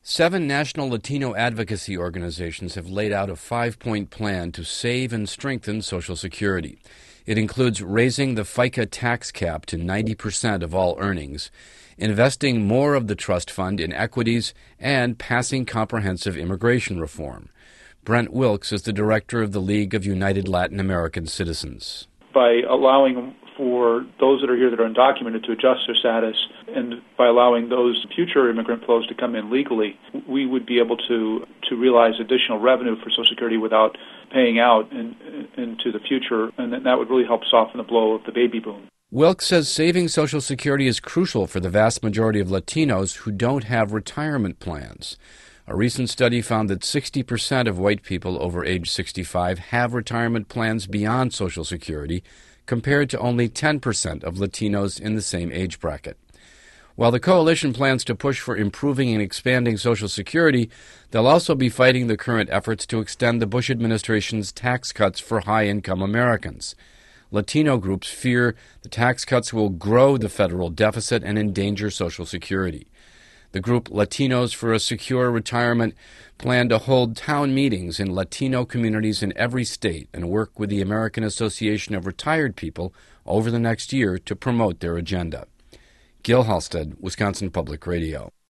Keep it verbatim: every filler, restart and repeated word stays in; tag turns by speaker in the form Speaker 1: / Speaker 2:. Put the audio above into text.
Speaker 1: Seven national Latino advocacy organizations have laid out a five-point plan to save and strengthen Social Security. It includes raising the FICA tax cap to ninety percent of all earnings, investing more of the trust fund in equities, and passing comprehensive immigration reform. Brent Wilkes is the director of the League of United Latin American Citizens.
Speaker 2: By allowing for those that are here that are undocumented to adjust their status, and by allowing those future immigrant flows to come in legally, we would be able to, to realize additional revenue for Social Security without paying out in, into the future, and that would really help soften the blow of the baby boom.
Speaker 1: Wilkes says saving Social Security is crucial for the vast majority of Latinos who don't have retirement plans. A recent study found that sixty percent of white people over age sixty-five have retirement plans beyond Social Security, compared to only ten percent of Latinos in the same age bracket. While the coalition plans to push for improving and expanding Social Security, they'll also be fighting the current efforts to extend the Bush administration's tax cuts for high-income Americans. Latino groups fear the tax cuts will grow the federal deficit and endanger Social Security. The group Latinos for a Secure Retirement plan to hold town meetings in Latino communities in every state and work with the American Association of Retired People over the next year to promote their agenda. Gil Halstead, Wisconsin Public Radio.